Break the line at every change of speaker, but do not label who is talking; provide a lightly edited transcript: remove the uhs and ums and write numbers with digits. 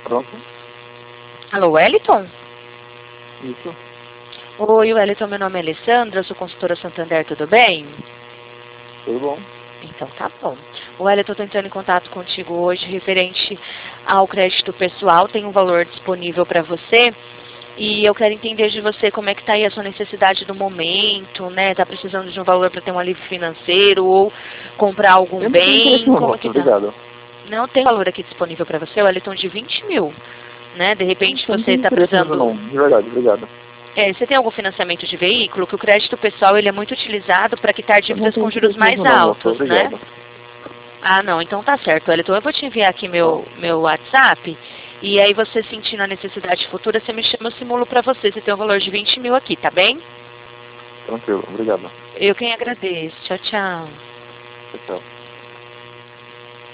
Pronto?
Alô, Wellington?
Isso.
Oi, Wellington, meu nome é Alessandra, eu sou consultora Santander, tudo bem?
Tudo bom?
Então tá bom. Wellington, eu tô entrando em contato contigo hoje referente ao crédito pessoal, tem um valor disponível para você e eu quero entender de você como é que tá aí a sua necessidade do momento, né? Tá precisando de um valor para ter um alívio financeiro ou comprar algum
Eu não tenho interesse
bem,
no
como é
voto,
que tá?
obrigado.
Não tem valor aqui disponível para você, Wellington, de 20 mil, né? De repente
Eu não
você
tenho
está
interesse mesmo
precisando...
não, de verdade, obrigado.
você tem algum financiamento de veículo? Que o crédito pessoal ele é muito utilizado para quitar
Eu não
dívidas
tenho
com juros
interesse
mais
mesmo não, moço,
altos, né?
obrigado.
Ah, não, então tá certo, Wellington. Eu vou te enviar aqui
Bom,
meu WhatsApp e aí você sentindo a necessidade futura, você me chama, eu simulo para você. Você tem um valor de 20 mil aqui, tá bem?
tranquilo, obrigado.
Eu quem agradeço. Tchau, tchau.
Tchau, tchau.